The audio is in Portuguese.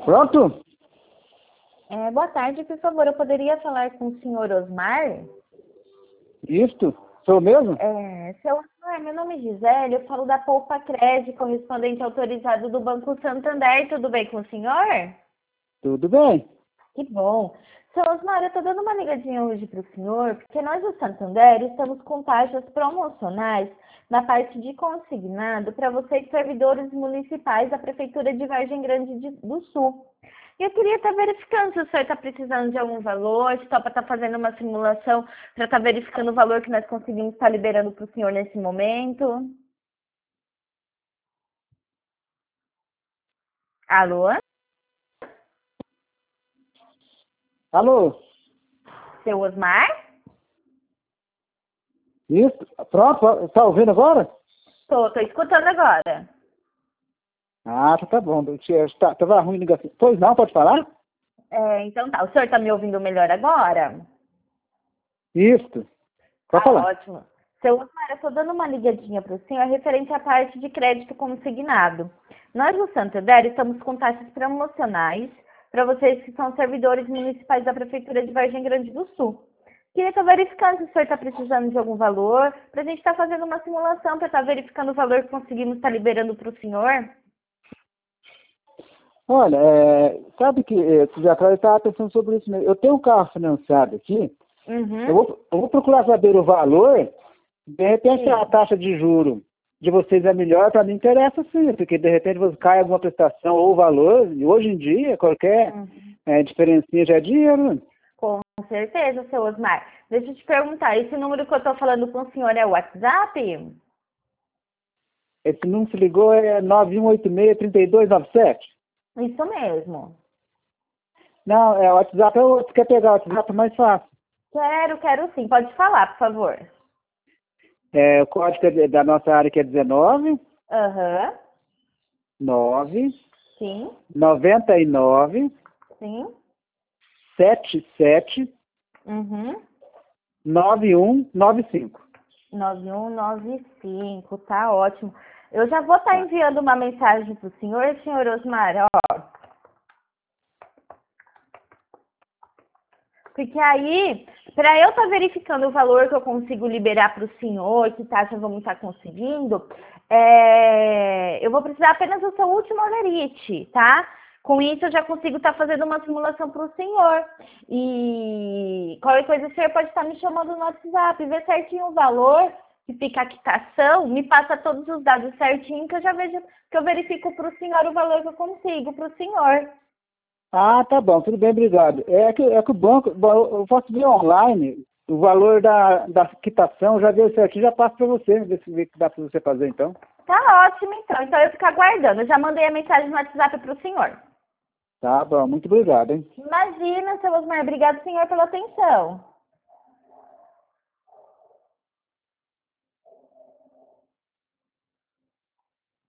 Pronto? Boa tarde, por favor, eu poderia falar com o senhor Osmar? Isto? Sou mesmo? Seu Osmar, meu nome é Gisele, eu falo da Poupa Crédito, correspondente autorizado do Banco Santander, tudo bem com o senhor? Tudo bem. Que bom. Seu Osmar, eu estou dando uma ligadinha hoje para o senhor, porque nós do Santander estamos com taxas promocionais na parte de consignado para vocês, servidores municipais da Prefeitura de Vargem Grande do Sul. E eu queria estar verificando se o senhor está precisando de algum valor, se topa estar fazendo uma simulação para estar verificando o valor que nós conseguimos estar liberando para o senhor nesse momento. Alô? Alô? Seu Osmar? Isso? Pronto? Tá ouvindo agora? Tô escutando agora. Ah, tá bom. Tava ruim a ligação. Pois não, pode falar? Então tá. O senhor está me ouvindo melhor agora? Isso. Pode Ah, falar. ótimo. Seu Osmar, eu estou dando uma ligadinha para o senhor referente à parte de crédito consignado. Nós, no Santander, estamos com taxas promocionais para vocês que são servidores municipais da Prefeitura de Vargem Grande do Sul. Queria estar verificando se o senhor está precisando de algum valor, para a gente estar fazendo uma simulação, para estar verificando o valor que conseguimos estar liberando para o senhor. Olha, sabe que esses dias atrás eu estava pensando sobre isso mesmo. Eu tenho um carro financiado aqui. Uhum. Eu vou procurar saber o valor. De repente, Sim. a taxa de juro de vocês é melhor, para mim interessa sim, porque de repente você cai alguma prestação ou valor, e hoje em dia, qualquer diferencinha já é dinheiro. Com certeza, seu Osmar. Deixa eu te perguntar, esse número que eu estou falando com o senhor é o WhatsApp? Esse número se ligou é 9186-3297. Isso mesmo. Não, o WhatsApp é outro. Quer pegar o WhatsApp mais fácil. Quero sim. Pode falar, por favor. O código da nossa área que é 19 Aham. 9 Sim. 99 Sim. 77 Uhum. 9195. 9195, tá ótimo. Eu já vou estar enviando uma mensagem para o senhor Osmar, ó. Porque aí, para eu estar verificando o valor que eu consigo liberar para o senhor, que taxa vamos estar conseguindo, eu vou precisar apenas do seu último holerite, tá? Com isso, eu já consigo estar fazendo uma simulação para o senhor. E qualquer coisa, o senhor pode estar me chamando no WhatsApp, ver certinho o valor, que fica a quitação, me passa todos os dados certinho, que eu já vejo, que eu verifico para o senhor o valor que eu consigo para o senhor. Ah, tá bom, tudo bem, obrigado. É que o banco, eu posso ver online o valor da quitação, já veio certinho, já passo para você, ver se dá para você fazer então. Tá ótimo, então. Então eu fico aguardando. Eu já mandei a mensagem no WhatsApp para o senhor. Tá bom, muito obrigado, hein? Imagina, seu Osmar. Obrigado, senhor, pela atenção.